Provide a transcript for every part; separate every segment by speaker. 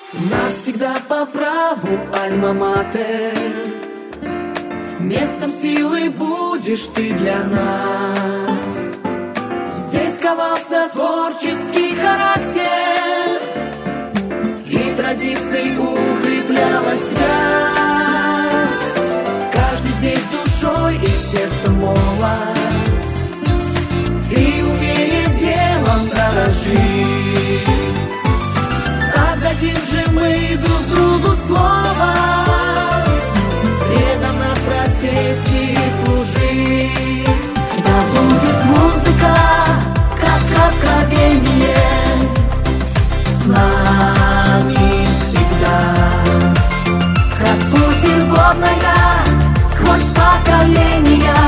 Speaker 1: Навсегда по праву альма-матер, местом силы будешь ты для нас. Здесь ковался творческий характер, и традиций укрепляла связь. Каждый здесь душой и сердцем молод, и умеет делом дорожить. Отдадим же мы друг другу слово, преданно профессии служить. Да будет музыка, как откровение, с нами всегда, как путеводная сквозь поколения.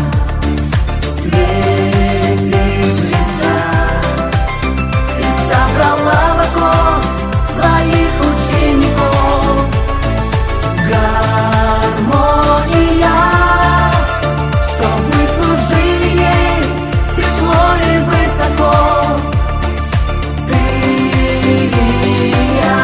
Speaker 1: Светит звезда и собрала вокруг своих учеников. Гармония, чтоб мы служили ей светло и высоко. Ты и я.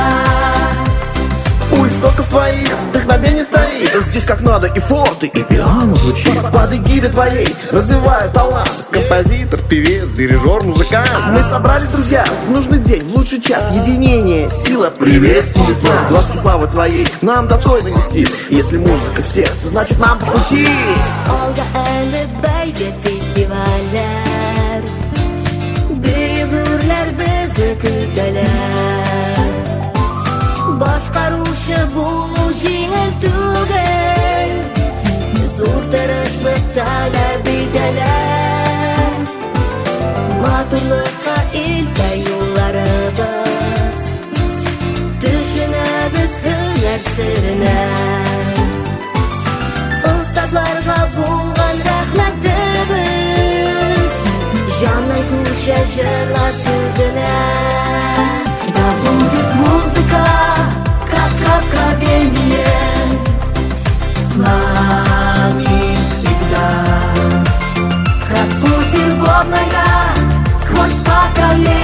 Speaker 2: У истоков твоих вдохновение стоит. Здесь как надо и форты, и пиано звучит. Под эгидой твоей развиваю талант. Композитор, певец, дирижер, музыкант. Мы собрались, друзья, в нужный день, в лучший час. Единение, сила приветствует нас. Глазку славы твоей нам достойно нести. Если музыка в сердце, значит нам по пути.
Speaker 3: Olga elbette festivaller, büyümürler bizni kütələr. Başqarışı bulu jеңіл түгел, зур тырышлык таләп ителәр. Матурлыкка илтә юлларыбыз, төшенәбез һөнәр серенә. Устазларга булган рәхмәтебез, җанның күчә җырлар сүзенә. Да будет музыка, как откровение, с нами всегда, как путеводная сквозь поколения.